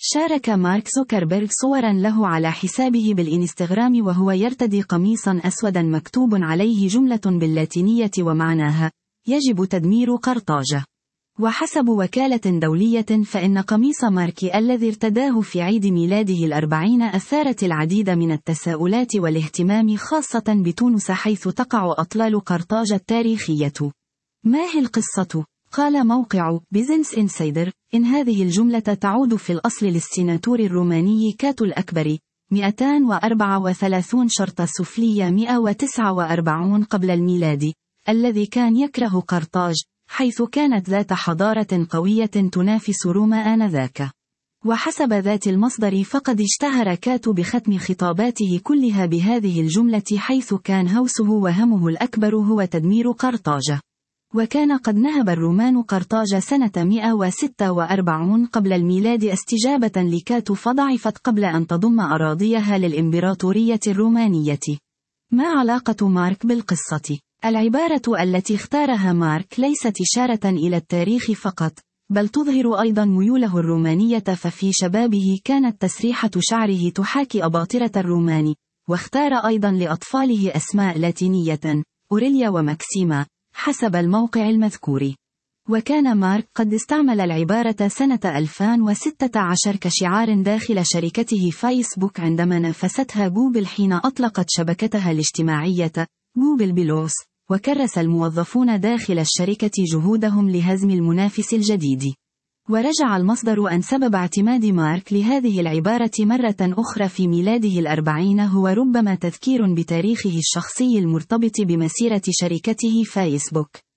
شارك مارك زوكربيرغ صورا له على حسابه بالإنستغرام وهو يرتدي قميصا أسودا مكتوب عليه جملة باللاتينية ومعناها: يجب تدمير قرطاجة. وحسب وكالة دولية فإن قميص مارك الذي ارتداه في عيد ميلاده 40 أثارت العديد من التساؤلات والاهتمام خاصة بتونس حيث تقع أطلال قرطاجة التاريخية. ما هي القصة؟ قال موقع بيزنس إنسايدر إن هذه الجملة تعود في الأصل للسيناتور الروماني كاتو الأكبر 234 شرطة سفلية 149 قبل الميلاد، الذي كان يكره قرطاج حيث كانت ذات حضارة قوية تنافس روما آنذاك. وحسب ذات المصدر فقد اشتهر كاتو بختم خطاباته كلها بهذه الجملة حيث كان هوسه وهمه الأكبر هو تدمير قرطاج. وكان قد نهب الرومان قرطاج سنة 146 قبل الميلاد استجابة لكاتو فضعفت قبل أن تضم أراضيها للإمبراطورية الرومانية. ما علاقة مارك بالقصة؟ العبارة التي اختارها مارك ليست إشارة إلى التاريخ فقط، بل تظهر أيضا ميوله الرومانية، ففي شبابه كانت تسريحة شعره تحاكي أباطرة الرومان، واختار أيضا لأطفاله أسماء لاتينية: أوريليا وماكسيما حسب الموقع المذكور. وكان مارك قد استعمل العبارة سنة 2016 كشعار داخل شركته فيسبوك عندما نافستها جوجل حين أطلقت شبكتها الاجتماعية جوجل بلوس، وكرس الموظفون داخل الشركة جهودهم لهزم المنافس الجديد. ورجع المصدر أن سبب اعتماد مارك لهذه العبارة مرة أخرى في ميلاده 40 هو ربما تذكير بتاريخه الشخصي المرتبط بمسيرة شركته فيسبوك.